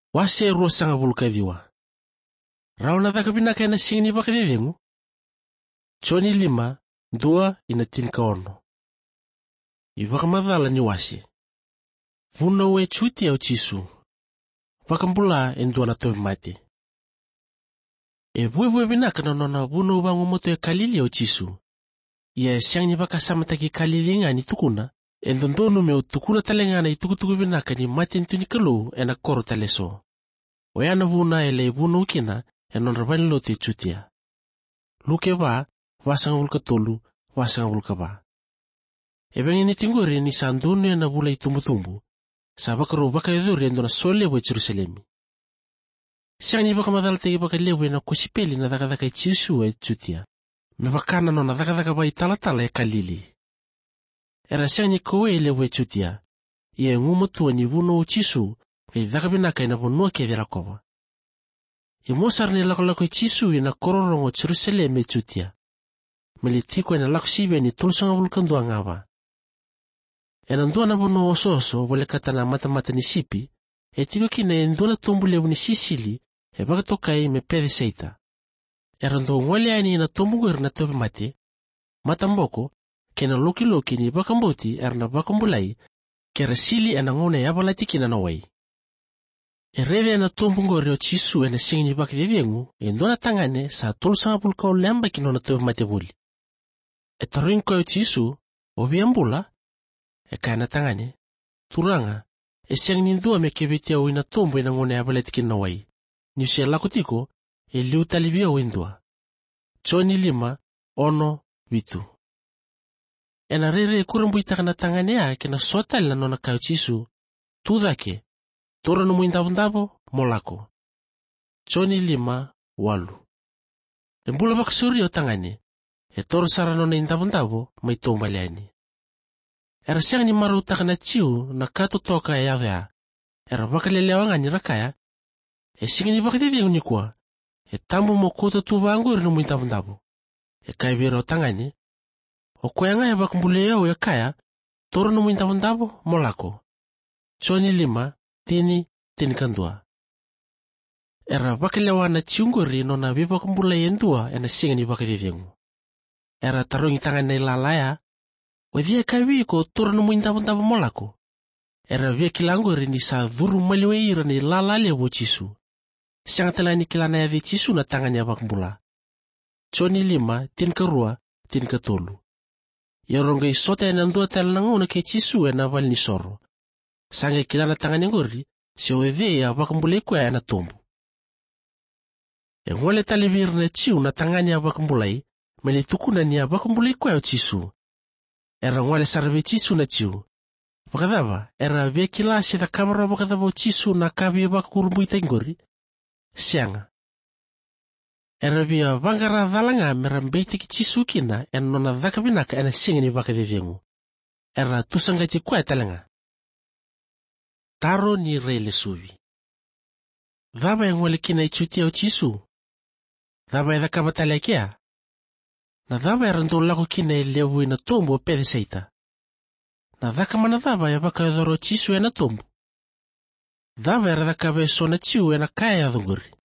Wase rua sanga vulkaviwa. Rauna dhaka binaka ina singini baka vivengu. Choni 5, 2 ina 10. Ibaka madhala ni wasi. Vuna we chuti au chisu. Baka mbula endua na tobi mate. Vue binaka nonona vuna ubangu moto ya kalili au chisu. Ia siang baka samataki kalili nga ni tukuna. Endondonu me utukuna talenga na itukutuku binaka ni mate ntuni kalu ena koro taleso. Oyana vuna ele vuna ukina enon rabani lote chutia. Luke ba, wasanga vulka tolu, wasanga vulka ba. Ebeng ini tinguri ni sandunu ena vula itumbu-tumbu. Sabakaru baka yudhuri endona sole we Jerusalemi. Siang ni baka madaltegi baka lewe na kusipeli na daka ichisu we chutia. Mebakana no na daka ba itala-tala ya kalili. Era siang ni kowe lewe chutia. Ia ngumutua ni vuna uchisu. Kay daka binaka ina vunua kia virakova. Imosar ni lako ichisu ina kororongo Jerusalem chutia. Melitiko ina lako sibe ni tulsanga vulkandua ngava. Enandua na vunua oso vole kata na mata ni sipi. Etiko kina enduna tumbu levu ni Sisili. Baka tokai me pede seita. Erando ngwale ani ina tumbu gwir na tobe mate. Matamboko. Kena loki ni baka mboti erna baka mbulai. Kera sili ena ngone yabalatiki na nawai. Reve na tumbungori o chisu ena singini baka vivengu, endona tangane sa tulsanga vulka o lemba kinona tobe matebuli. Taruinko o chisu, o viambula, kaina tangane, turanga, siang nindua me kebetia o ina tumbu ina ngone abaletiki na wai. Niusia lakutiko, liu talibia o indua. Choni 5, 1, 8. Ena rere kurambu itakana tangane ya kena sotal na nona kao chisu, tudake. Tora no muindabo molako. Choni 5, 8. Embula baksuri o tangane. Toro sarano na indabo may tombaliani. Era siyang ni marutak na chiu na katutoka yavya. Era bakalelewangan ni rakaya. Singin ni bakitibiyang ni kwa. Tambo mo kuto tubango rin mo indabo. Kaya biro tangane. O kuya nga bakumbuleo ya kaya. Toro no muindabo molako. Choni 5. Tini kandua. Era bakalewa na chiunguri no na viva kumbula yendua ena singani bakavivengu. Era tarungi tangan na ilalaya. Wevia kawi ko turano mo indabo molako. Era via kilanguri ni sa dhuru maliweira ni ilalale wo chisu. Siyang tala ni kilana ya vi chisu na tangan ya bakumbula. Choni 5, 10, Yoronga isota ena ndua tala nanguna ke chisu ena val ni soro. Sanga kilana tangani ngori, si owe ya bakambulay kwa ya na tumbu. Ngwale talibir na chiu na tangani ya bakambulay, malitukuna niya bakambulay kwa ya chisu. Era ngwale sarve chisu na chiu. Bakadava, era vya kilasi na kamera bakadava chisu na kabi ya bakakurumbu itangori. Sianga. Era vya vangara dhalanga merambete ki chisu kina, nona dhakabinaka ena singini bakavivengu. Era tusangati kwa ya talanga. Taro ni rele suvi. Dhaba ya ngwale kina ichutia o chisu. Dhaba ya dhakabatale kia. Na dhaba ya randolako kina ilevu ina tumbu o pede seita. Na dhakamana dhaba ya baka yodhoro chisu ena tumbu. Dhaba ya radhakabe sona chiu ena kaya ya dhunguri.